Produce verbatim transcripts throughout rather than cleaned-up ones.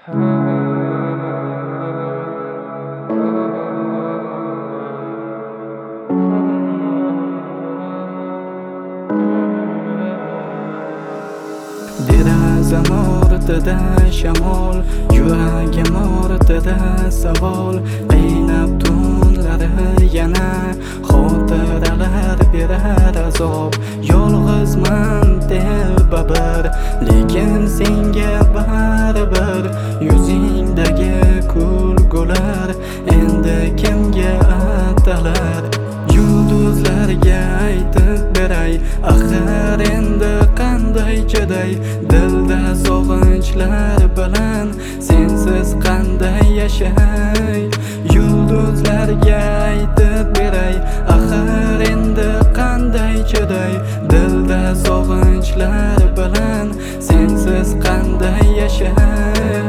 Derazam ortida shamol, yuragim ortida savol. Qaynab tunlari yana xotiralar berar azob. Yolg'izman telbabir, lekin senga baribir. Yuzingdagi kulgular endi kimga atalar? Yulduzlarga aytib beray, axir endi qanday chiday? Dilda sog'inchlar bilan sensiz qanday yashay? Yulduzlarga aytib beray, axir endi qanday chiday? Dilda sog'inchlar bilan sensiz qanday yashay?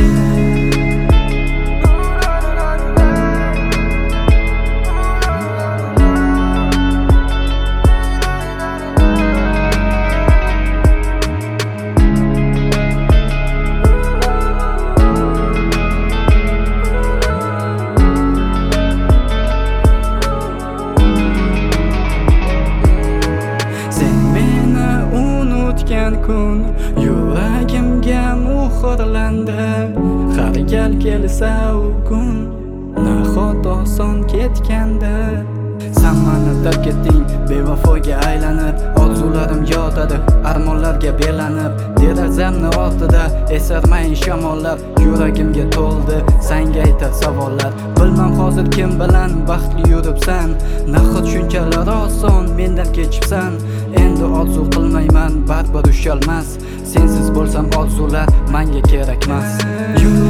Kun yuragimga muhrlandi. Har gal kelsa u kun nahot oson ketgandi. Sen meni tark etding, bevafoga aylanib. Orzularim yotadi, armonlarga belanib. Derazamni ortida esarmayin shamollar. Yuragimga to'ldi, senga aytar savollar. Bilmam hozir kim bilan baxtli yuribsan. Nahot shunchalar oson mendan kechibsan. Endi orzu qilmayman, baribir ushalmas. Sensiz bo'lsam orzular menga kerakmas.